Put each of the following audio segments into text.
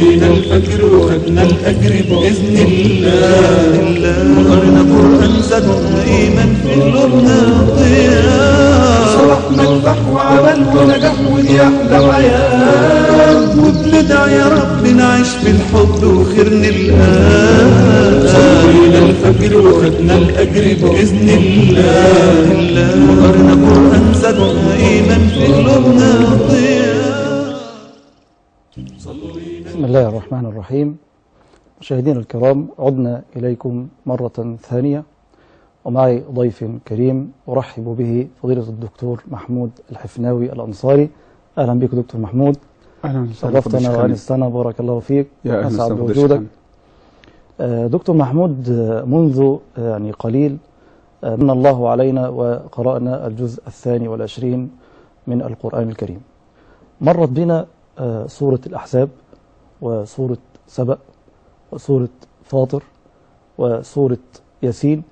صلينا الفجر وخدنا الأجر بإذن الله، وقرنا قرآن زادنا إيمان في قلوبنا ضياء، صرفنا الفح وعمل ونجاح ودي أحلى وعيال، وبندعي يا رب نعيش في الحب وخير نلقاه. صلينا الفجر وخدنا الأجر بإذن الله، وقرنا قرآن زادنا إيمان في قلوبنا ضياء. بسم الله الرحمن الرحيم. مشاهدينا الكرام، عدنا إليكم مرة ثانية ومعي ضيف كريم أرحب به فضيلة الدكتور محمود الحفناوي الأنصاري. أهلا بك دكتور محمود. أهلا وسهلا. شرفتنا وأنستنا، بارك الله فيك، أسعد بوجودك. دكتور محمود، منذ يعني قليل من الله علينا وقرأنا الجزء 22 من القرآن الكريم. مرت بنا سورة الأحزاب وسورة سبأ وسورة فاطر وسورة ياسين.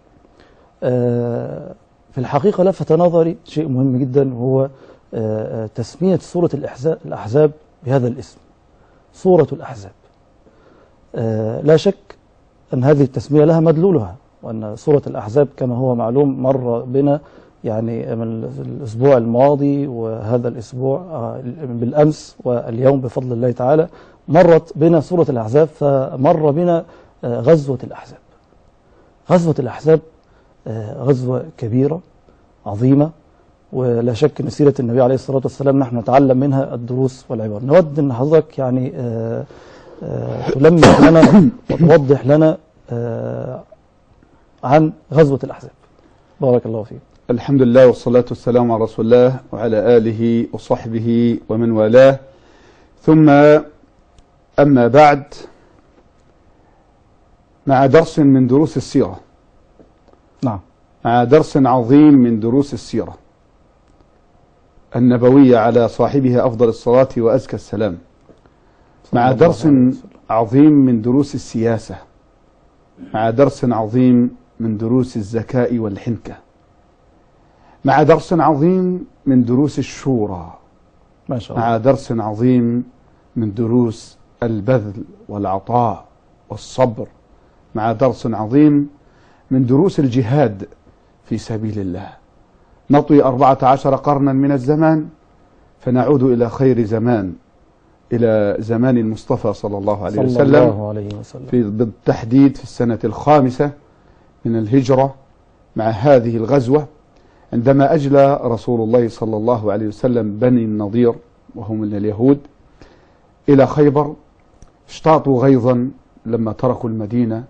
في الحقيقة لفت نظري شيء مهم جدا، وهو تسمية سورة الأحزاب بهذا الاسم، سورة الأحزاب. لا شك أن هذه التسمية لها مدلولها، وأن سورة الأحزاب كما هو معلوم مر بنا يعني من الأسبوع الماضي وهذا الأسبوع بالأمس واليوم بفضل الله تعالى مرت بنا سورة الأحزاب، فمر بنا غزوة الأحزاب. غزوة الأحزاب غزوة كبيرة عظيمة، ولا شك أن سيرة النبي عليه الصلاة والسلام نحن نتعلم منها الدروس والعبر. نود أن حضرتك يعني تلمح لنا وتوضح لنا عن غزوة الأحزاب. بارك الله فيك. الحمد لله والصلاة والسلام على رسول الله وعلى آله وصحبه ومن والاه، ثم أما بعد، مع درس من دروس السيرة. نعم. مع درس عظيم من دروس السيرة النبوية على صاحبها أفضل الصلاة وأزكى السلام. مع درس عظيم من دروس السياسة. مع درس عظيم من دروس الذكاء والحنكة. مع درس عظيم من دروس الشورى. ما شاء الله. مع درس عظيم من دروس البذل والعطاء والصبر. مع درس عظيم من دروس الجهاد في سبيل الله. نطوي 14 قرنا من الزمان فنعود إلى خير زمان، إلى زمان المصطفى صلى الله عليه وسلم، بالتحديد في السنة الخامسة من الهجرة، مع هذه الغزوة عندما أجلى رسول الله صلى الله عليه وسلم بني النضير وهم من اليهود إلى خيبر. اشتاطوا غيظا لما تركوا المدينة،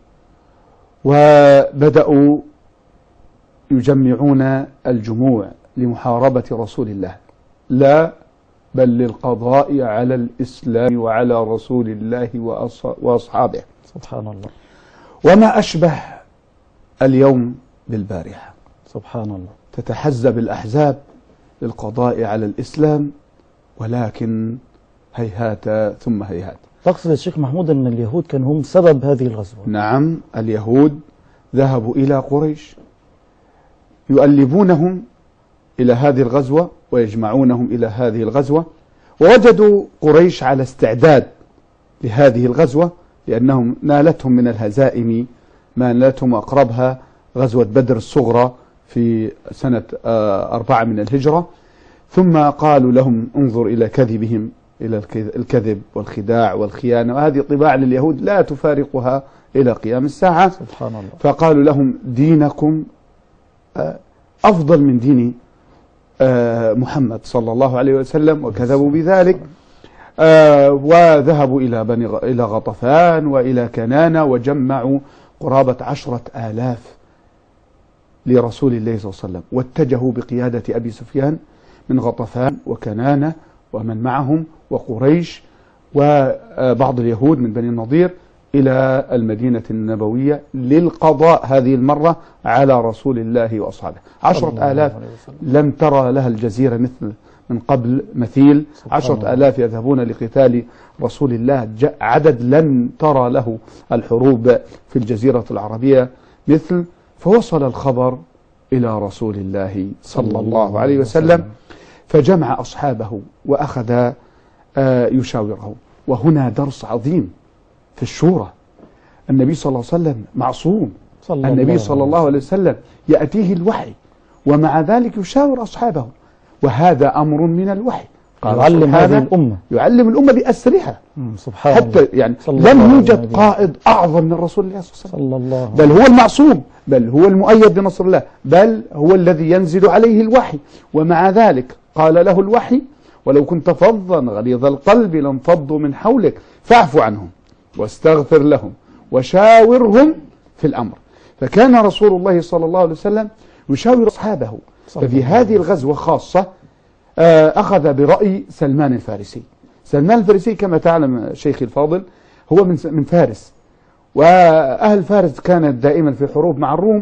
وبدأوا يجمعون الجموع لمحاربة رسول الله، لا بل للقضاء على الإسلام وعلى رسول الله وأصحابه. سبحان الله. وما أشبه اليوم بالبارحة. سبحان الله. تتحزب الأحزاب للقضاء على الإسلام، ولكن هيهات ثم هيهات. تقصد الشيخ محمود أن اليهود كانوا هم سبب هذه الغزوة؟ نعم، اليهود ذهبوا إلى قريش يؤلبونهم إلى هذه الغزوة ويجمعونهم إلى هذه الغزوة، ووجدوا قريش على استعداد لهذه الغزوة، لأنهم نالتهم من الهزائم ما نالتهم، أقربها غزوة بدر الصغرى في سنة 4 من الهجرة. ثم قالوا لهم انظر إلى كذبهم، إلى الكذب والخداع والخيانة، وهذه طباع لليهود لا تفارقها إلى قيام الساعة. سبحان الله. فقالوا لهم دينكم أفضل من دين محمد صلى الله عليه وسلم، وكذبوا بذلك. وذهبوا إلى غطفان وإلى كنانة، وجمعوا قرابة 10,000 لرسول الله صلى الله عليه وسلم، واتجهوا بقيادة أبي سفيان من غطفان وكنانة ومن معهم وقريش وبعض اليهود من بني النضير إلى المدينة النبوية للقضاء هذه المرة على رسول الله وأصحابه. 10,000 لم ترى لها الجزيرة مثل من قبل مثيل. 10,000 يذهبون لقتال رسول الله، عدد لم ترى له الحروب في الجزيرة العربية مثل. فوصل الخبر إلى رسول الله صلى الله عليه وسلم، فجمع أصحابه وأخذ يشاوره، وهنا درس عظيم في الشورى. النبي صلى الله عليه وسلم معصوم، النبي صلى الله عليه وسلم يأتيه الوحي ومع ذلك يشاور أصحابه، وهذا أمر من الوحي. يعلم هذه الأمة، يعلم الأمة بأسرها. سبحان حتى يعني لم يوجد قائد أعظم من رسول الله صلى الله عليه وسلم، بل هو المعصوم، بل هو المؤيد بنصر الله، بل هو الذي ينزل عليه الوحي، ومع ذلك قال له الوحي: ولو كنت فظا غليظ القلب لانفضوا من حولك فاعف عنهم واستغفر لهم وشاورهم في الأمر. فكان رسول الله صلى الله عليه وسلم يشاور أصحابه. ففي هذه الغزوة خاصة أخذ برأي سلمان الفارسي. سلمان الفارسي كما تعلم شيخي الفاضل هو من فارس، وأهل فارس كانت دائما في حروب مع الروم،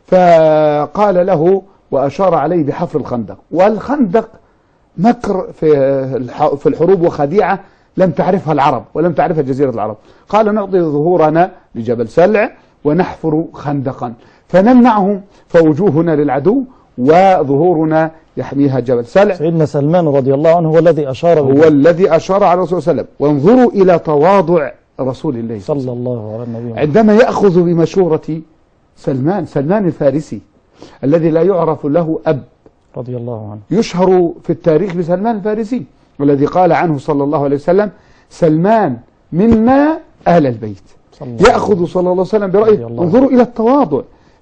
فقال له وأشار عليه بحفر الخندق. والخندق مكر في الحروب وخديعة لم تعرفها العرب ولم تعرفها جزيرة العرب. قال: نعطي ظهورنا لجبل سلع ونحفر خندقا فنمنعهم فوجوهنا للعدو وظهورنا يحميها جبل سلع. سيدنا سلمان رضي الله عنه هو الذي أشار على الرسول صلى الله عليه وسلم. وانظروا إلى تواضع رسول الله صلى الله عليه وسلم عندما يأخذ بمشورة سلمان الفارسي الذي لا يعرف له أب رضي الله عنه، يشهر في التاريخ بسلمان الفارسي، والذي قال عنه صلى الله عليه وسلم: سلمان منا أهل البيت. يأخذ صلى الله عليه وسلم برأيه. انظروا إلى التواضع.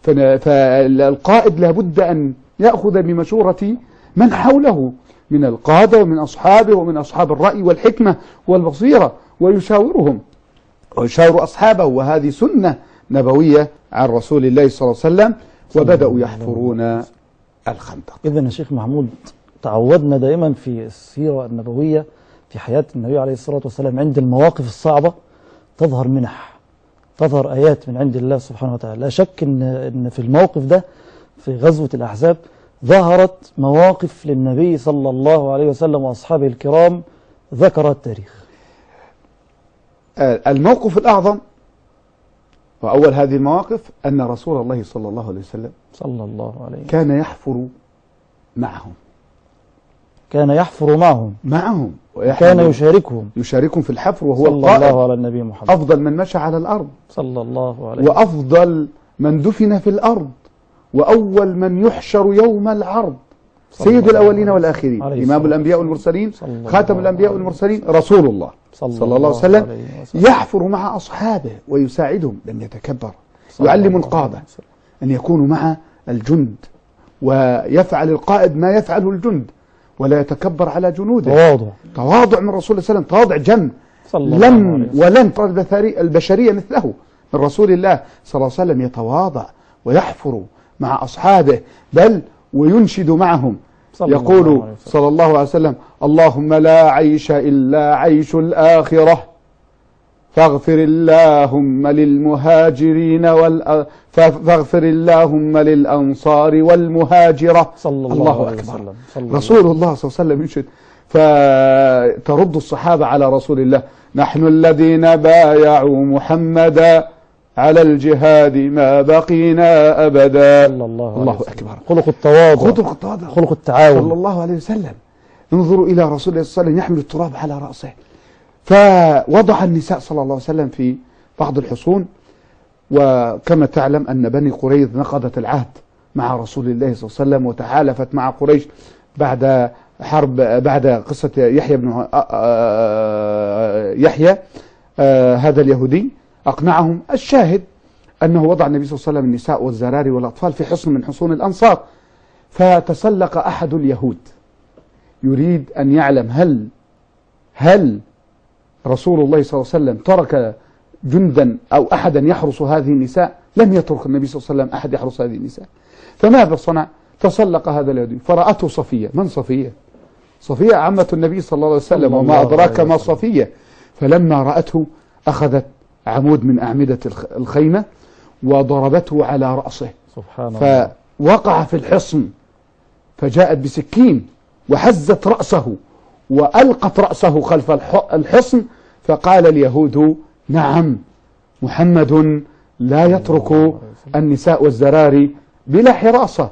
فالقائد لابد أن يأخذ بمشورة من حوله من القادة ومن أصحابه ومن أصحاب الرأي والحكمة والبصيرة، ويشاورهم ويشاور أصحابه. وهذه سنة نبوية عن رسول الله صلى الله عليه وسلم. وبدأوا يحفرون الخندق. إذن يا شيخ محمود، تعودنا دائما في السيرة النبوية في حياة النبي عليه الصلاة والسلام عند المواقف الصعبة تظهر منح، تظهر آيات من عند الله سبحانه وتعالى. لا شك إن في الموقف ده في غزوة الأحزاب ظهرت مواقف للنبي صلى الله عليه وسلم وأصحابه الكرام ذكر التاريخ. الموقف الأعظم وأول هذه المواقف أن رسول الله صلى الله عليه وسلم كان يحفر معهم، كان يحفر معهم كان يشاركهم في الحفر، وهو صلى الله على النبي محمد، أفضل من مشى على الأرض صلى الله عليه وسلم، وأفضل من دفن في الأرض، وأول من يحشر يوم العرض، سيد الأولين والآخرين، إمام الأنبياء والمرسلين، خاتم الأنبياء والمرسلين، رسول الله صلى الله عليه وسلم، يحفر مع أصحابه ويساعدهم، لم يتكبر، يعلم القادة أن يكونوا مع الجند، ويفعل القائد ما يفعله الجند ولا يتكبر على جنوده. تواضع من رسول الله صلى الله عليه وسلم، تواضع جم ولن ترى البشرية مثله من رسول الله صلى الله عليه وسلم. يتواضع ويحفر مع أصحابه، بل وينشد معهم، يقول صلى الله عليه وسلم: اللهم لا عيش إلا عيش الآخرة فاغفر اللهم للمهاجرين فاغفر اللهم للأنصار والمهاجرة. الله أكبر. رسول الله صلى الله عليه وسلم ينشد، فترد الصحابة على رسول الله: نحن الذين بايعوا محمدا على الجهاد ما بقينا أبدا. الله أكبر. خلق التواضع، خلق التعاون صلى الله عليه وسلم. انظروا إلى رسول الله صلى الله عليه وسلم يحمل التراب على رأسه. فوضع النساء صلى الله عليه وسلم في بعض الحصون، وكما تعلم أن بني قريظ نقضت العهد مع رسول الله صلى الله عليه وسلم وتحالفت مع قريش بعد قصة يحيى بن يحيى هذا اليهودي أقنعهم. الشاهد أنه وضع النبي صلى الله عليه وسلم النساء والزراري والأطفال في حصن من حصون الأنصار، فتسلق أحد اليهود يريد أن يعلم هل رسول الله صلى الله عليه وسلم ترك جندا أو أحدا يحرس هذه النساء. لم يترك النبي صلى الله عليه وسلم أحد يحرس هذه النساء. فماذا صنع؟ تسلق هذا اليهودي فرأته صفية. من صفية؟ صفية عمة النبي صلى الله عليه وسلم، وما أدراك ما صفية. فلما رأته أخذت عمود من أعمدة الخيمة وضربته على رأسه، سبحان الله، فوقع في الحصن، فجاءت بسكين وحزت رأسه وألقت رأسه خلف الحصن. فقال اليهود: نعم، محمد لا يترك النساء والزراري بلا حراسة.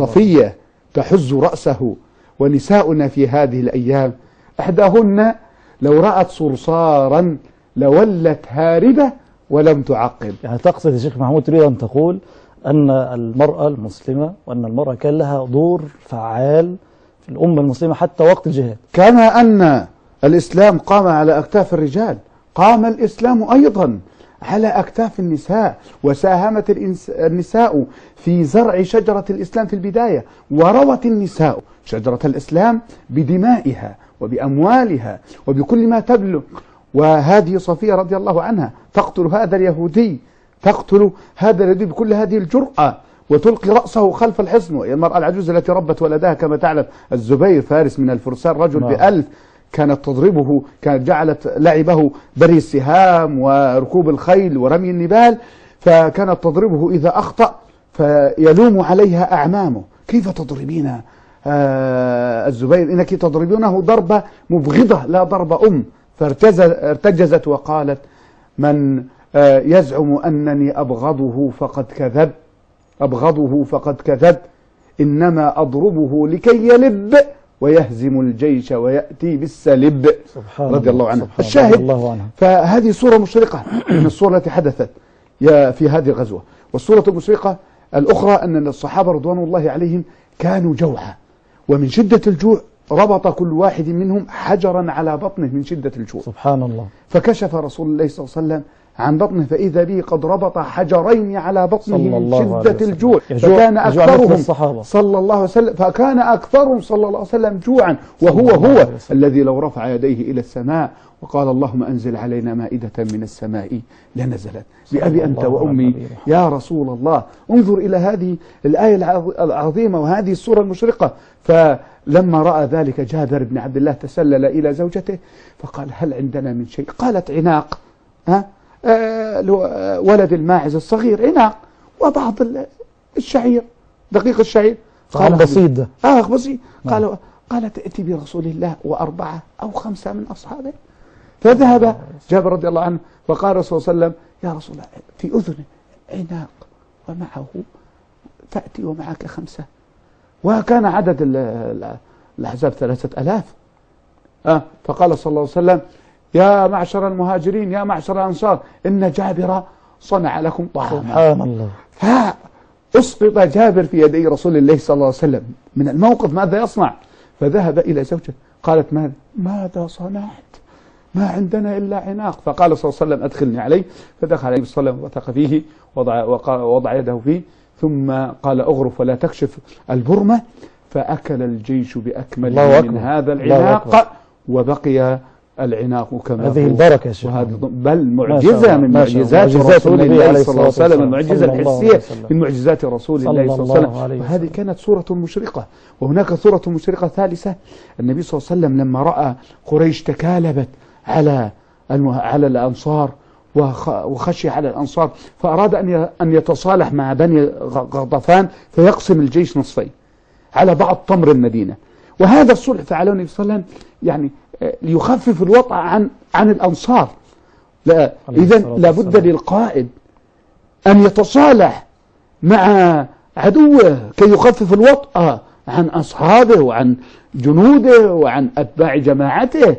صفية تحز رأسه. ونساؤنا في هذه الأيام إحداهن لو رأت صرصارا لولت هاربة ولم تعقب. يعني تقصد يا شيخ محمود تريد أن تقول أن المرأة المسلمة وأن المرأة كان لها دور فعال في الأمة المسلمة حتى وقت الجهاد. كما أن الإسلام قام على أكتاف الرجال، قام الإسلام أيضا على أكتاف النساء، وساهمت النساء في زرع شجرة الإسلام في البداية، وروت النساء شجرة الإسلام بدمائها وبأموالها وبكل ما تبلغ. وهذه صفية رضي الله عنها تقتل هذا اليهودي، تقتل هذا الذي بكل هذه الجرأة وتلقي رأسه خلف الحصن. وهي المرأة العجوز التي ربت ولدها كما تعلم، الزبير فارس من الفرسان، رجل ب1000، كانت تضربه، كانت جعلت لعبه بري السهام وركوب الخيل ورمي النبال، فكانت تضربه إذا أخطأ فيلوم عليها أعمامه: كيف تضربين الزبير؟ إنك تضربونه ضربة مبغضة لا ضربة فارتجزت وقالت: من يزعم أنني أبغضه فقد كذب، إنما أضربه لكي يلب ويهزم الجيش ويأتي بالسلب. رضي الله عنه. الشاهد، فهذه صورة مشرقة من الصورة التي حدثت في هذه الغزوة. والصورة المشرقة الأخرى أن الصحابة رضوان الله عليهم كانوا جوعى، ومن شدة الجوع ربط كل واحد منهم حجرا على بطنه من شدة الجوع. سبحان الله. فكشف رسول الله صلى الله عليه وسلم عن بطنه فإذا به قد ربط حجرين على بطنه من شدة الجوع، فكان أكثرهم صلى الله عليه وسلم جوعا، وهو الذي لو رفع يديه إلى السماء وقال: اللهم أنزل علينا مائدة من السماء لنزلت. بأبي أنت وأمي يا رسول الله. انظر إلى هذه الآية العظيمة وهذه السورة المشرقة. فلما رأى ذلك جابر بن عبد الله تسلل إلى زوجته فقال: هل عندنا من شيء؟ قالت: عناق، ولد الماعز الصغير عناق، وبعض الشعير، دقيق الشعير. قال بسيط ده. بسيط. قالت: ائتي برسول الله و4 أو 5 من أصحابه. فذهب جابر رضي الله عنه فقال رسول الله صلى الله عليه وسلم: يا رسول الله، في أذنه عناق ومعه تأتي ومعك 5. وكان عدد الأحزاب 3000. فقال صلى الله عليه وسلم: يا معشر المهاجرين، يا معشر الأنصار، إن جابر صنع لكم طعاما. سبحان الله. فأسقط جابر في يدي رسول الله صلى الله عليه وسلم من الموقف، ماذا يصنع؟ فذهب إلى زوجته قالت: ماذا صنعت؟ ما عندنا إلا عناق. فقال صلى الله عليه وسلم: أدخلني عليه. فدخل عليه صلى الله عليه وسلم وثق فيه ووضع يده فيه، ثم قال: أغرف ولا تكشف البرمة. فأكل الجيش بأكمله من هذا العناق، وبقي العناق كما هذه البركة يا شيخ، بل معجزة من معجزات رسول الله صلى الله عليه وسلم، المعجزة الحسية من معجزات رسول الله صلى الله عليه وسلم. وهذه كانت سورة مشرقة. وهناك سورة مشرقة ثالثة، النبي صلى الله عليه وسلم لما رأى قريش تكالبت على الأنصار وخشي على الأنصار، فأراد أن يتصالح مع بني غطفان فيقسم الجيش نصفين على بعض تمر المدينة. وهذا الصلح فعله النبي صلى الله عليه وسلم يعني ليخفف الوطأ عن الأنصار. إذن لابد للقائد أن يتصالح مع عدوه كي يخفف الوطأ عن أصحابه وعن جنوده وعن أتباع جماعته.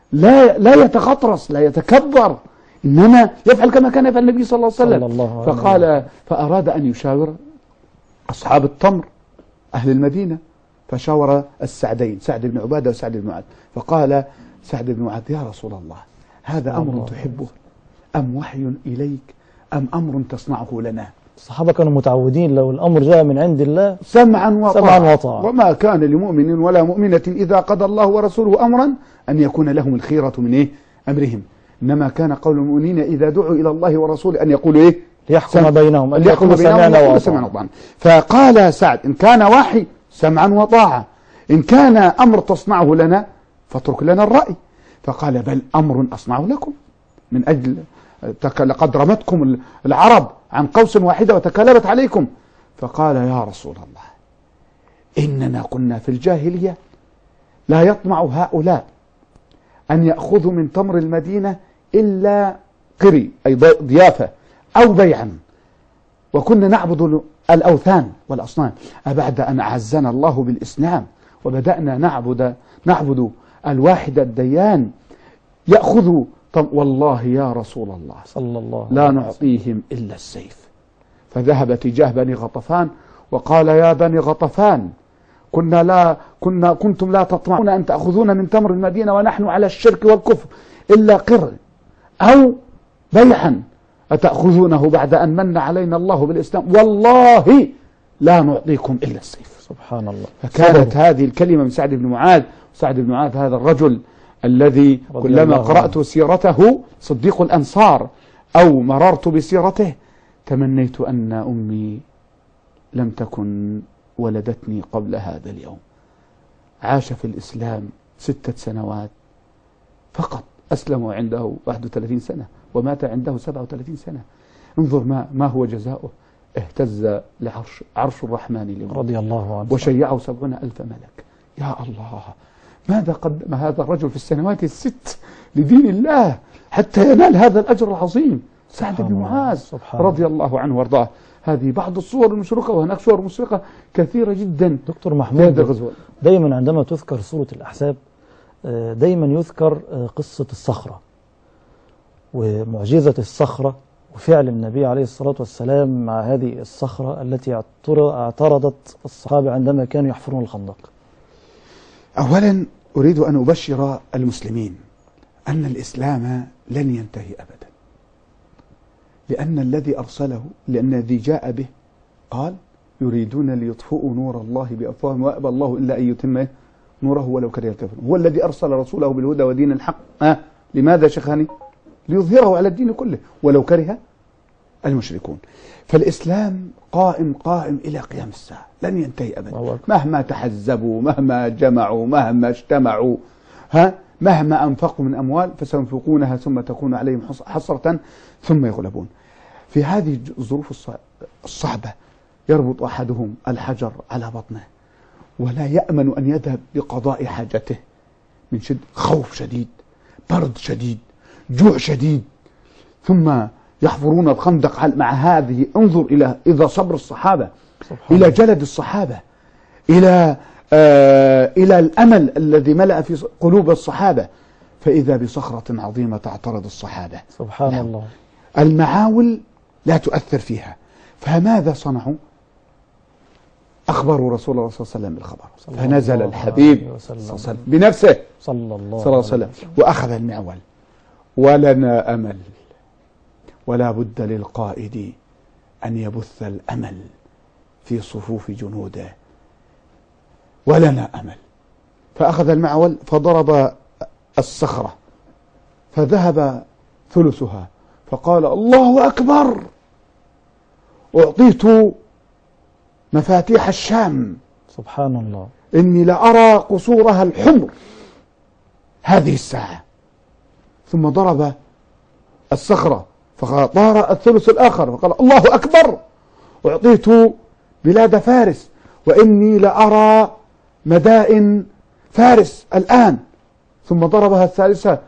لا يتخطرس، لا يتكبر، إنما يفعل كما كان يفعل النبي صلى الله عليه وسلم. فأراد أن يشاور أصحاب التمر أهل المدينة، فشاور السعدين، سعد بن عبادة وسعد بن معاذ. فقال سعد بن معاذ: يا رسول الله، هذا أمر تحبه أم وحي إليك أم أمر تصنعه لنا؟ الصحابة كانوا متعودين لو الأمر جاء من عند الله سمعا وطاعة، وما كان لمؤمن ولا مؤمنة إذا قضى الله ورسوله أمرا أن يكون لهم الخيرة من أمرهم. إنما كان قول المؤمنين إذا دعوا إلى الله ورسوله أن يقولوا ليحكم بينهم أن يقولوا سمعنا وأطعنا. فقال سعد: إن كان وحي سمعا وطاعة، إن كان أمر تصنعه لنا فاترك لنا الرأي. فقال: بل أمر أصنعه لكم، من أجل لقد رمتكم العرب عن قوس واحدة وتكالبت عليكم. فقال: يا رسول الله، إننا كنا في الجاهلية لا يطمع هؤلاء أن يأخذوا من تمر المدينة إلا قري، أي ضيافة أو بيعا، وكنا نعبد الأوثان والأصنام. أبعد أن أعزنا الله بالإسلام وبدأنا نعبد الواحد الديان يأخذوا والله يا رسول الله صلى الله لا عليه وسلم. نعطيهم إلا السيف. فذهب تجاه بني غطفان وقال يا بني غطفان كنتم لا تطمعون أن تأخذون من تمر المدينة ونحن على الشرك والكفر إلا قر أو بيعا أتأخذونه بعد أن من علينا الله بالإسلام والله لا نعطيكم إلا السيف. سبحان الله. فكانت هذه الكلمة من سعد بن معاذ. سعد بن معاذ هذا الرجل الذي كلما قرأت سيرته صديق الأنصار أو مررت بسيرته تمنيت أن أمي لم تكن ولدتني قبل هذا اليوم. عاش في الإسلام 6 سنوات فقط، أسلم عنده 31 سنة ومات عنده 37 سنة. انظر ما هو جزاؤه. اهتز عرش الرحمن لموته رضي الله عنه وشيعه 70,000 ملك. يا الله، ماذا قدم هذا الرجل في السنوات ال6 لدين الله حتى ينال هذا الأجر العظيم. سعد بن معاذ رضي الله عنه وارضاه. هذه بعض الصور المشرقة، وهناك صور مشرقة كثيرة جدا. دكتور محمود، دايما عندما تذكر سورة الأحزاب دايما يذكر قصة الصخرة ومعجزة الصخرة وفعل النبي عليه الصلاة والسلام مع هذه الصخرة التي اعترضت الصحابة عندما كانوا يحفرون الخندق. أولا أريد أن أبشر المسلمين أن الإسلام لن ينتهي أبدا، لأن الذي أرسله، لأن الذي جاء به قال يريدون ليطفئوا نور الله بأفواههم وأبى الله إلا أن يتم نوره ولو كره الكافرون. هو الذي أرسل رسوله بالهدى ودين الحق. لماذا شيخاني؟ ليظهره على الدين كله ولو كره المشركون. فالإسلام قائم إلى قيام الساعة، لن ينتهي أبدا، مهما تحزبوا، مهما جمعوا، مهما اجتمعوا، مهما أنفقوا من أموال فسينفقونها ثم تكون عليهم حسرة ثم يغلبون. في هذه الظروف الصعبة يربط أحدهم الحجر على بطنه ولا يأمن أن يذهب لقضاء حاجته من خوف شديد، برد شديد، جوع شديد، ثم يحفرون الخندق مع هذه. انظر إلى صبر الصحابة، إلى جلد الصحابة، إلى الأمل الذي ملأ في قلوب الصحابة. فإذا بصخرة عظيمة تعترض الصحابة. سبحان الله. المعاول لا تؤثر فيها. فماذا صنعوا؟ أخبروا رسول الله صلى الله عليه وسلم بالخبر، فنزل الحبيب بنفسه صلى الله عليه وسلم وأخذ المعول. ولنا أمل، ولا بد للقائد أن يبث الأمل في صفوف جنوده. ولنا أمل. فأخذ المعول فضرب الصخرة فذهب ثلثها، فقال الله أكبر، أعطيت مفاتيح الشام. سبحان الله. إني لأرى قصورها الحمر هذه الساعة. ثم ضرب الصخرة فطار الثلث الآخر فقال الله أكبر، أعطيت بلاد فارس، وإني لأرى مدائن فارس الآن. ثم ضربها الثالثة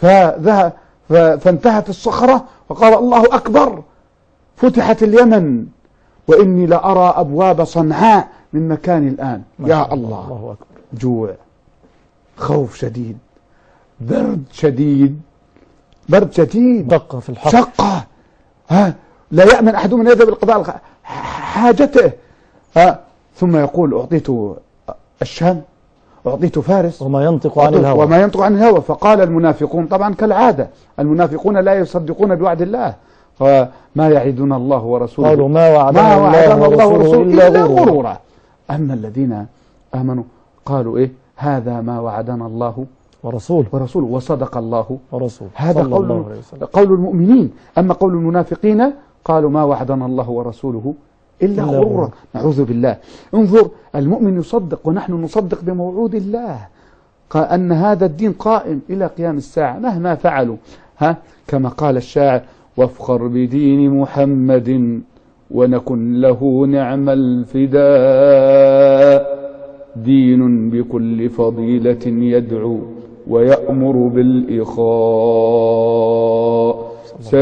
فانتهت الصخرة وقال الله أكبر، فتحت اليمن، وإني لأرى أبواب صنعاء من مكان الآن. يا الله، جوع، خوف شديد، برد شديد، دقة في الحق، شقة، لا يأمن أحدهم أن يذهب لقضاء حاجته. ثم يقول أعطيت الشام، أعطيت فارس، وما ينطق عن الهوى. فقال المنافقون، طبعا كالعادة المنافقون لا يصدقون بوعد الله، ما يعدنا الله ورسوله، قالوا ما وعدنا الله ورسوله إلا غرورا. أما الذين آمنوا قالوا إيه؟ هذا ما وعدنا الله ورسوله وصدق الله ورسوله. هذا قول المؤمنين. أما قول المنافقين قالوا ما وعدنا الله ورسوله إلا غرورا. نعوذ بالله. انظر، المؤمن يصدق ونحن نصدق بموعود الله، أن هذا الدين قائم إلى قيام الساعة مهما فعلوا. كما قال الشاعر: وافخر بدين محمد ونكن له نعم الفداء، دين بكل فضيلة يدعو ويأمر بالإخاء،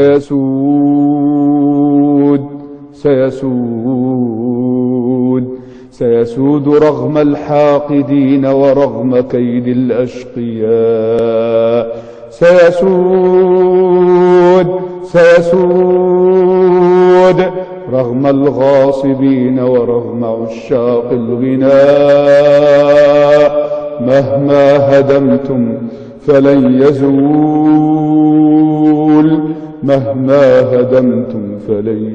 سيسود رغم الحاقدين ورغم كيد الأشقياء، سيسود رغم الغاصبين ورغم عشاق الغناء، مهما هدمتم فلن يزول، مهما هدمتم فلن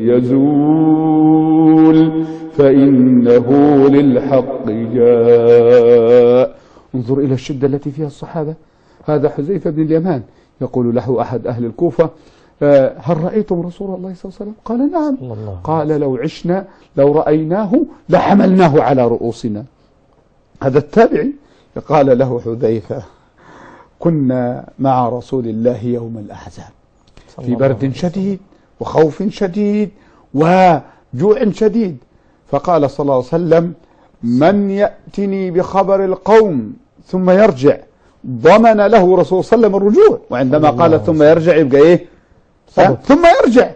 يزول، فإنه للحق جاء. انظر إلى الشدة التي فيها الصحابة. هذا حذيفة بن اليمان يقول له أحد أهل الكوفة: هل رأيتم رسول الله صلى الله عليه وسلم؟ قال: نعم. قال: لو عشنا لو رأيناه لحملناه على رؤوسنا. هذا التابعي قال له حذيفة: كنا مع رسول الله يوم الأحزاب في برد شديد وخوف شديد وجوع شديد، فقال صلى الله عليه وسلم: من يأتني بخبر القوم ثم يرجع ضمن له رسول صلى الله عليه وسلم الرجوع. وعندما قال ثم يرجع يبقى ايه؟ ثم يرجع.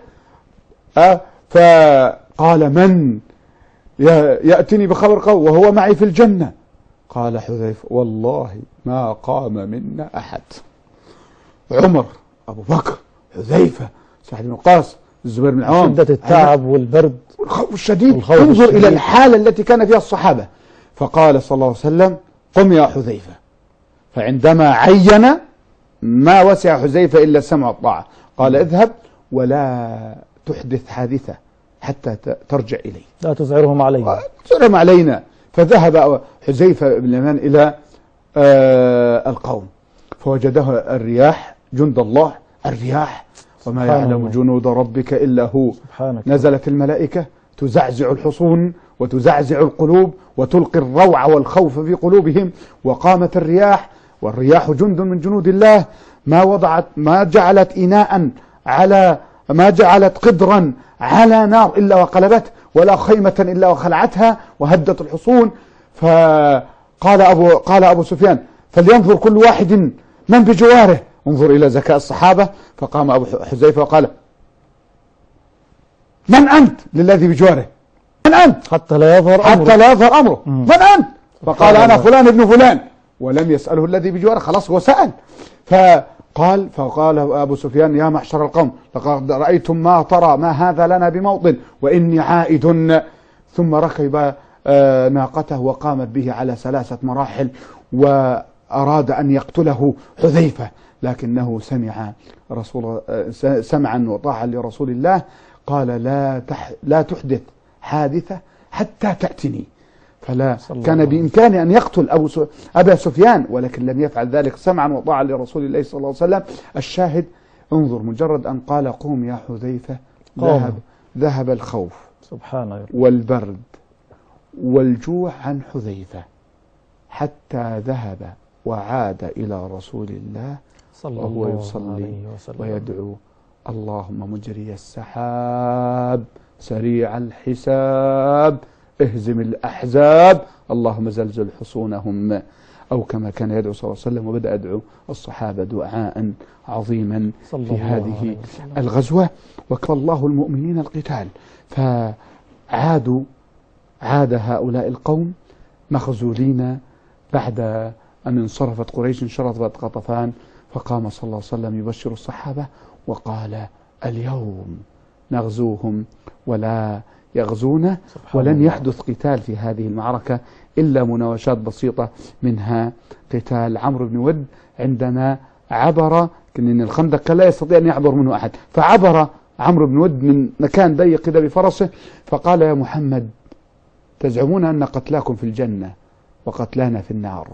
فقال: من يأتني بخبر القوم وهو معي في الجنة؟ قال حذيفة: والله ما قام منا أحد. عمر، أبو بكر، حذيفة، سعد بن وقاص، الزبير بن العوام، شدة التعب والبرد والخوف الشديد. انظر إلى الحالة التي كان فيها الصحابة. فقال صلى الله عليه وسلم: قم يا حذيفة. فعندما عين ما وسع حذيفة إلا السمع والطاعة، قال: اذهب ولا تحدث حادثة حتى ترجع إلي، لا تزعرهم علينا. تزعرهم علينا. فذهب حذيفة بن اليمان إلى القوم، فوجده الرياح، جند الله الرياح، وما يعلم جنود ربك إلا هو. نزلت الملائكة تزعزع الحصون وتزعزع القلوب وتلقي الروع والخوف في قلوبهم، وقامت الرياح، والرياح جند من جنود الله. ما جعلت إناء على ما جعلت قدرا على نار إلا وقلبته، ولا خيمة إلا وخلعتها وهدت الحصون. فقال أبو سفيان: فلينظر كل واحد من بجواره. انظر إلى ذكاء الصحابة. فقام أبو حذيفة وقال: من أنت للذي بجواره؟ من أنت؟ حتى لا يظهر أمره. من أنت؟ فقال: أنا فلان ابن فلان. ولم يسأله الذي بجواره، خلاص هو سأل. فقال أبو سفيان: يا معشر القوم، لقد رأيتم ما ترى، ما هذا لنا بموطن، وإني عائد. ثم ركب ناقته وقامت به على 3 مراحل، وأراد أن يقتله حذيفة، لكنه سمعا وطاعا لرسول الله. قال: لا تحدث حادثة حتى تأتني. فلا كان بإمكانه أن يقتل أبا سفيان، ولكن لم يفعل ذلك سمعا وطاعا لرسول الله صلى الله عليه وسلم. الشاهد: انظر، مجرد أن قال: قوم يا حذيفة، ذهب الخوف والبرد والجوع عن حذيفة، حتى ذهب وعاد إلى رسول الله وهو يصلي ويدعو: اللهم مجري السحاب، سريع الحساب، اهزم الأحزاب، اللهم زلزل حصونهم، أو كما كان يدعو صلى الله عليه وسلم. وبدأ يدعو الصحابة دعاء عظيما في هذه الغزوة. وكفى الله المؤمنين القتال. عاد هؤلاء القوم مخزولين بعد أن انصرفت قريش، انشرفت غطفان. فقام صلى الله عليه وسلم يبشر الصحابة وقال: اليوم نغزوهم ولا يغزون. ولن يحدث قتال في هذه المعركة إلا مناوشات بسيطة، منها قتال عمرو بن ود عندما عبر، لأن الخندق كان لا يستطيع أن يعبر منه أحد، فعبر عمرو بن ود من مكان ضيق كده بفرسه، فقال: يا محمد، تزعمون أن قتلاكم في الجنة وقتلانا في النار،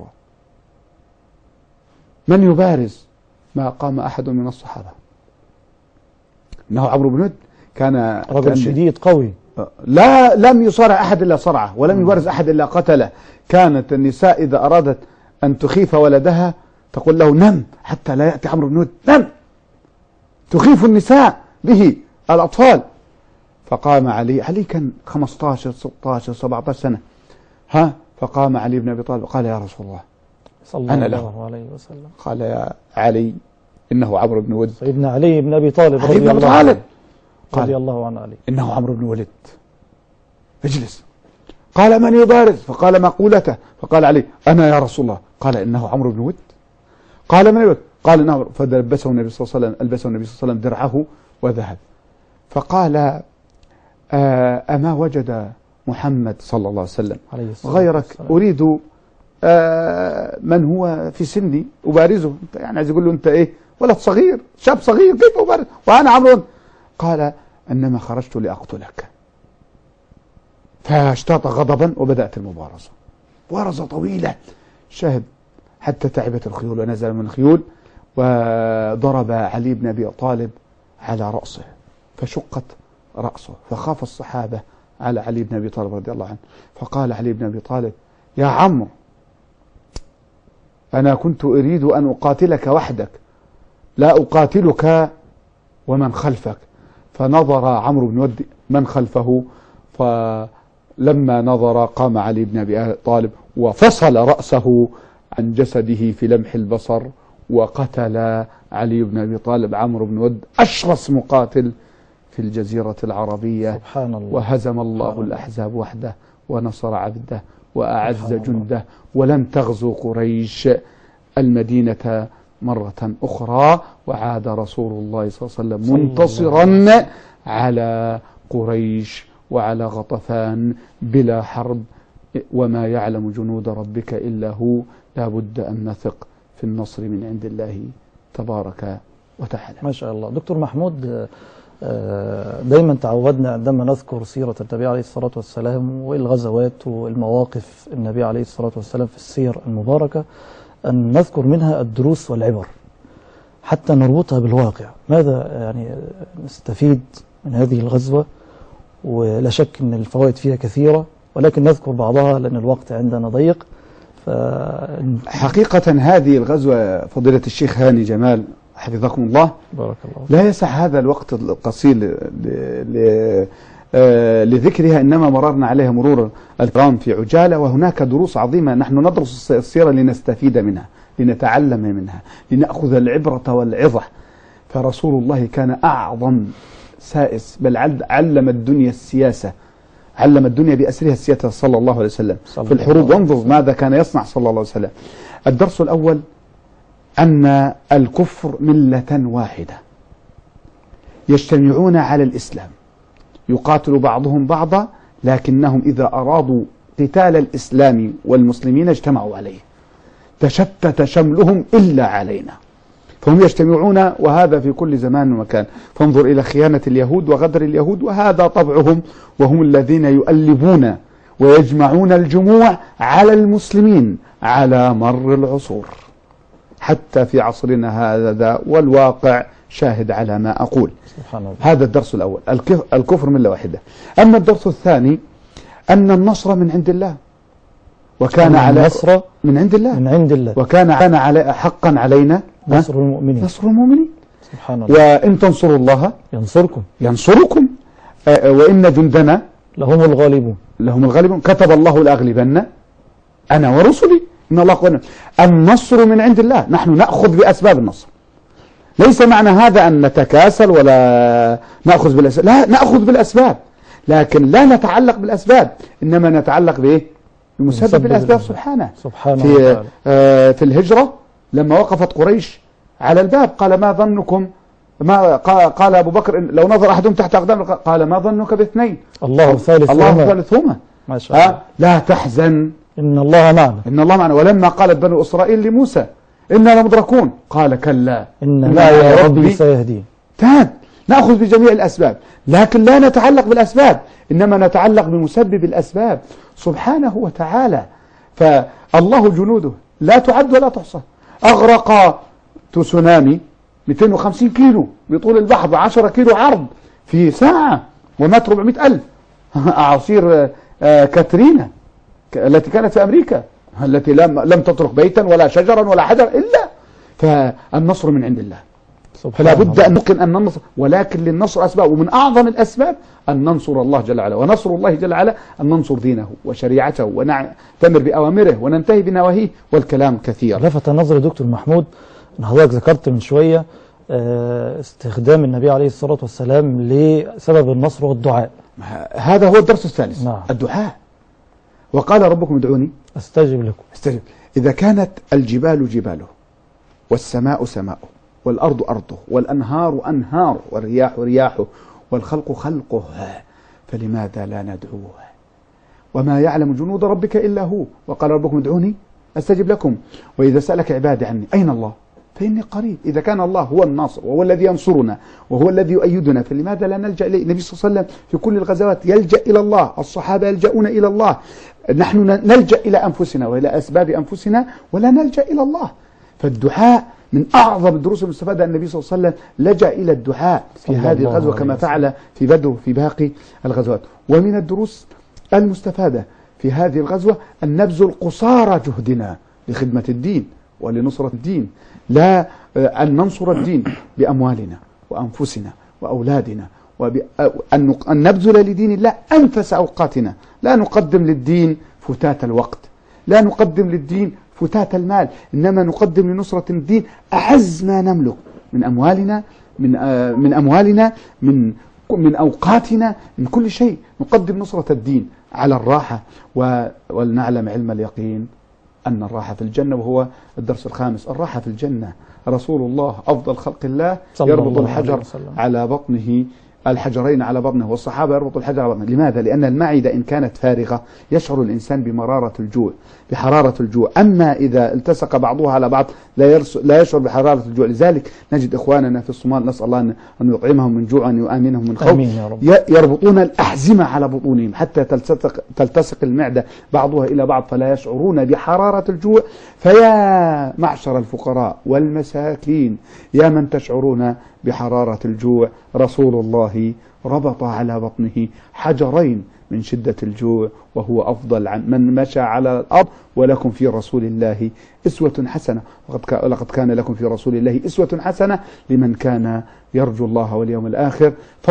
من يبارز؟ ما قام أحد من الصحابة. إنه عمرو بن ود كان رجل شديد قوي، لم يصارع أحد إلا صرعه، ولم يبارز أحد إلا قتله. كانت النساء إذا أرادت أن تخيف ولدها تقول له: نم حتى لا يأتي عمرو بن ود، نم. تخيف النساء به الأطفال. فقام علي كان 15 16 17 سنة، فقام علي بن أبي طالب قال: يا رسول الله، صلى الله عليه وسلم. قال: يا علي، إنه عمرو بن ود. سيدنا علي بن أبي طالب رضي الله عنه علي. إنه عمرو بن ولد، اجلس. قال: من يبارز؟ فقال: مقولته. فقال علي: أنا يا رسول الله. قال: إنه عمرو بن ود. قال من يبك؟ قال نعم. فلبسه النبي صلى الله عليه وسلم، ألبسه النبي صلى الله عليه وسلم درعه وذهب. فقال أما وجد محمد صلى الله عليه وسلم غيرك؟ أريد من هو في سني أبارزه. يعني عايز يقول له أنت إيه؟ ولد صغير، شاب صغير، كيف أبارز وأنا عمرو؟ قال إنما خرجت لأقتلك. فاشتاط غضبا وبدأت المبارزة، مبارزة طويلة شاهد حتى تعبت الخيول ونزل من الخيول، وضرب علي بن أبي طالب على رأسه فشقت رأسه، فخاف الصحابة على علي بن أبي طالب رضي الله عنه. فقال علي بن أبي طالب يا عمرو أنا كنت أريد أن أقاتلك وحدك، لا أقاتلك ومن خلفك. فنظر عمرو بن ود من خلفه، فلما نظر قام علي بن أبي طالب وفصل رأسه عن جسده في لمح البصر، وقتل علي بن أبي طالب عمرو بن ود أشرس مقاتل في الجزيرة العربية. سبحان الله. وهزم الله الأحزاب وحده ونصر عبده وأعز جنده، ولم تغزو قريش المدينة مرة أخرى، وعاد رسول الله صلى الله عليه وسلم منتصرا على قريش وعلى غطفان بلا حرب. وما يعلم جنود ربك إلا هو، لا بد أن نثق في النصر من عند الله تبارك وتعالى. ما شاء الله. دكتور محمود، دايما تعودنا عندما نذكر سيرة النبي عليه الصلاة والسلام والغزوات والمواقف النبي عليه الصلاة والسلام في السير المباركة أن نذكر منها الدروس والعبر حتى نربطها بالواقع. ماذا يعني نستفيد من هذه الغزوة؟ ولا شك أن الفوائد فيها كثيرة، ولكن نذكر بعضها لأن الوقت عندنا ضيق. حقيقة هذه الغزوة فضيلة الشيخ هاني جمال حفظكم الله بارك الله لا يسع هذا الوقت القصير لذكرها، إنما مررنا عليها مرور الكرام في عجالة. وهناك دروس عظيمة نحن ندرس السيرة لنستفيد منها، لنتعلم منها، لنأخذ العبرة والعظة. فرسول الله كان أعظم سائس، بل علم الدنيا السياسة، علم الدنيا بأسرها السياسة صلى الله عليه وسلم في الحروب. وانظر ماذا كان يصنع صلى الله عليه وسلم. الدرس الأول أن الكفر ملة واحدة يجتمعون على الإسلام، يقاتل بعضهم بعضا، لكنهم إذا أرادوا قتال الإسلام والمسلمين اجتمعوا عليه، تشتت شملهم إلا علينا. فهم يجتمعون، وهذا في كل زمان ومكان. فانظر إلى خيانة اليهود وغدر اليهود، وهذا طبعهم، وهم الذين يؤلبون ويجمعون الجموع على المسلمين على مر العصور حتى في عصرنا هذا، والواقع شاهد على ما أقول. سبحان الله. هذا الدرس الأول، الكفر ملة واحدة. أما الدرس الثاني أن النصر من عند الله، وكان على النصر من عند الله، من عند الله، وكان على حقا علينا نصر المؤمنين. نصر المؤمنين. سبحان الله. وإن تنصروا الله ينصركم وإن جندنا لهم الغالبون. كتب الله لأغلبن أنا ورسلي إن الله قوي. النصر من عند الله، نحن نأخذ بأسباب النصر. ليس معنى هذا أن نتكاسل ولا نأخذ بالأسباب، لا، نأخذ بالأسباب، لكن لا نتعلق بالأسباب، إنما نتعلق بإيه؟ بمسبب الأسباب سبحانه. في الهجرة لما وقفت قريش على الباب قال ما ظنكم، ما قال أبو بكر لو نظر أحدهم تحت أقدام قال ما ظنك باثنين الله ثالثهما ما شاء الله. لا تحزن إن الله معنا. ولما قالت بنو إسرائيل لموسى إنا لمدركون قال كلا إن معي ربي سيهدين. نأخذ بجميع الأسباب، لكن لا نتعلق بالأسباب، إنما نتعلق بمسبب الأسباب سبحانه وتعالى. فالله جنوده لا تعد ولا تحصى. أغرق تسونامي 250 كيلو بطول البحر، 10 كيلو عرض في ساعة، ومات 400,000. أعاصير كاترينا التي كانت في أمريكا، التي لم تترك بيتا ولا شجرا ولا حجر إلا. فالنصر من عند الله، فلا بد أن نقن أن النصر، ولكن للنصر أسباب، ومن أعظم الأسباب أن ننصر الله جل وعلا. ونصر الله جل وعلا أن ننصر دينه وشريعته ونعتمر بأوامره وننتهي بنواهيه، والكلام كثير. لفت النظر دكتور محمود أن حضرتك ذكرت من شوية استخدام النبي عليه الصلاة والسلام لسبب النصر والدعاء. هذا هو الدرس الثالث. نعم. الدعاء. وقال ربكم ادعوني أستجب لكم. إذا كانت الجبال جباله والسماء سماؤه، والأرض أرضه، والأنهار أنهار، والرياح رياحه، والخلق خلقه، فلماذا لا ندعوه؟ وما يعلم جنود ربك إلا هو، وقال ربكم ادعوني أستجب لكم، وإذا سألك عبادي عني أين الله فإني قريب. إذا كان الله هو الناصر وهو الذي ينصرنا وهو الذي يؤيدنا، فلماذا لا نلجأ إليه؟ النبي صلى الله عليه وسلم في كل الغزوات يلجأ إلى الله، الصحابة يلجؤون إلى الله، نحن نلجأ إلى أنفسنا وإلى أسباب أنفسنا ولا نلجأ إلى الله. فالدعاء من أعظم الدروس المستفادة. النبي صلى الله عليه وسلم لجأ إلى الدعاء في هذه الغزوة كما فعل في بدر وفي باقي الغزوات. ومن الدروس المستفادة في هذه الغزوة أن نبذل قصارى جهدنا لخدمة الدين ولنصرة الدين، لا أن ننصر الدين بأموالنا وأنفسنا وأولادنا، أن نبذل لدين الله أنفس أوقاتنا، لا نقدم للدين فتات الوقت، لا نقدم للدين فتات المال، إنما نقدم لنصرة الدين أعز ما نملك من أموالنا، من أموالنا، من أوقاتنا، من كل شيء نقدم نصرة الدين على الراحة. ولنعلم علم اليقين أن الراحة في الجنة، وهو الدرس الخامس. الراحة في الجنة، رسول الله أفضل خلق الله يربط الحجر على بطنه، الحجرين على بطنه، والصحابة يربطوا الحجر على بطنه. لماذا؟ لأن المعدة إن كانت فارغة يشعر الإنسان بمرارة الجوع، بحرارة الجوع، أما إذا التصق بعضها على بعض لا يشعر بحرارة الجوع. لذلك نجد إخواننا في الصومال، نسأل الله أن يطعمهم من جوع وأن يؤمنهم من خوف، يربطون الأحزمة على بطونهم حتى تلتصق المعدة بعضها إلى بعض فلا يشعرون بحرارة الجوع. فيا معشر الفقراء والمساكين، يا من تشعرون بحرارة الجوع، رسول الله ربط على بطنه حجرين من شدة الجوع، وهو أفضل عن من مشى على الأرض. ولكم في رسول الله أسوة حسنة، لقد كان لكم في رسول الله أسوة حسنة لمن كان يرجو الله واليوم الآخر.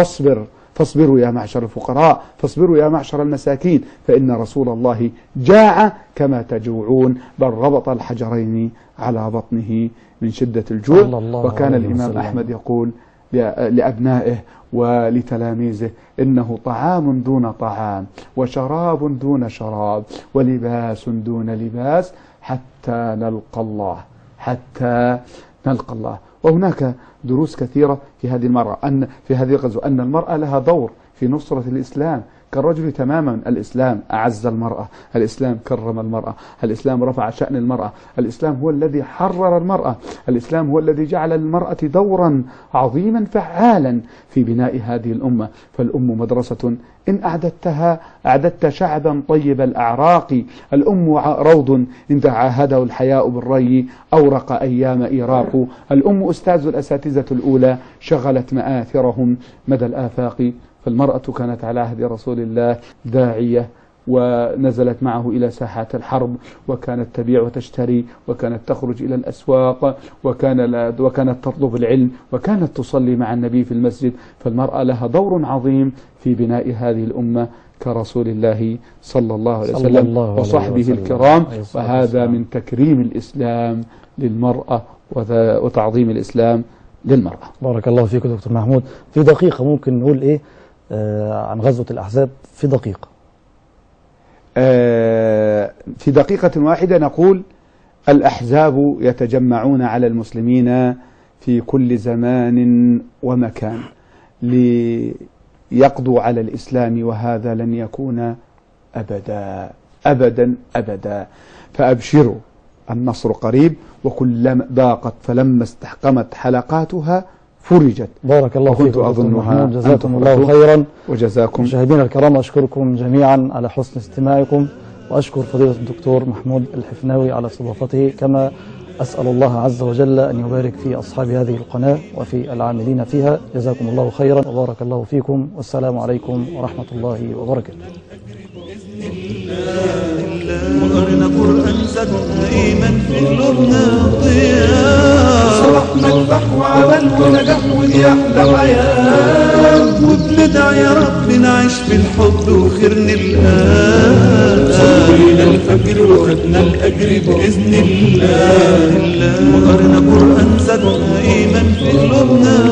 فاصبروا يا معشر الفقراء، فاصبروا يا معشر المساكين، فإن رسول الله جاع كما تجوعون، بل ربط الحجرين على بطنه من شدة الجوع. وكان الإمام أحمد يقول لأبنائه ولتلاميذه: إنه طعام دون طعام، وشراب دون شراب، ولباس دون لباس، حتى نلقى الله، حتى نلقى الله. وهناك دروس كثيرة في هذه المرأة، أن في هذه الغزوة أن المرأة لها دور في نصرة الإسلام كالرجل تماما. الإسلام أعز المرأة، الإسلام كرم المرأة، الإسلام رفع شأن المرأة، الإسلام هو الذي حرر المرأة، الإسلام هو الذي جعل للمرأة دورا عظيما فعالا في بناء هذه الأمة. فالأم مدرسة إن أعددت شعبا طيب الأعراق، الأم روض إن تعاهده الحياء بالري أورق أيام إيراق، الأم أستاذ الأساتذة الأولى شغلت مآثرهم مدى الآفاق. فالمرأة كانت على عهد رسول الله داعية، ونزلت معه إلى ساحات الحرب، وكانت تبيع وتشتري، وكانت تخرج إلى الأسواق، وكانت تطلب العلم، وكانت تصلي مع النبي في المسجد. فالمرأة لها دور عظيم في بناء هذه الأمة كرسول الله صلى الله عليه وسلم وصحبه الكرام. وهذا من تكريم الإسلام للمرأة وتعظيم الإسلام للمرأة. بارك الله فيك دكتور محمود. في دقيقة ممكن نقول إيه عن غزوة الأحزاب؟ في دقيقة، في دقيقة واحدة نقول: الأحزاب يتجمعون على المسلمين في كل زمان ومكان ليقضوا على الإسلام، وهذا لن يكون أبدا أبدا أبدا. فأبشروا، النصر قريب، وكلما ضاقت فلما استحكمت حلقاتها فرجت. بارك الله فيك دكتور محمود، جزاكم الله خيرا. وجزاكم. مشاهدينا الكرام، أشكركم جميعا على حسن استماعكم، وأشكر فضيلة الدكتور محمود الحفناوي على استضافتي، كما أسأل الله عز وجل أن يبارك في أصحاب هذه القناة وفي العاملين فيها. جزاكم الله خيرا وبارك الله فيكم، والسلام عليكم ورحمة الله وبركاته. وقرنا قرآن زادنا إيمان في قلوبنا ضياء، صلاح مذبح وعمل ونجاح ودي أحلى عيال، وبندعي يا رب نعيش في الحب وخير نلقاه. صلينا الفجر وخدنا الأجر بإذن الله، وقرنا قرآن زادنا إيمان في قلوبنا